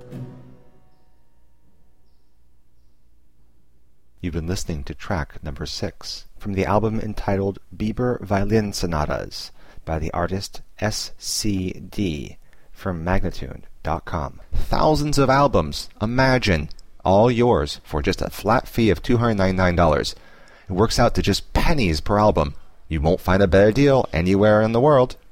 You've been listening to track number 6 from the album entitled Bieber Violin Sonatas by the artist SCD from Magnatune.com. Thousands of albums, imagine, all yours for just a flat fee of $299. It works out to just pennies per album. You won't find a better deal anywhere in the world.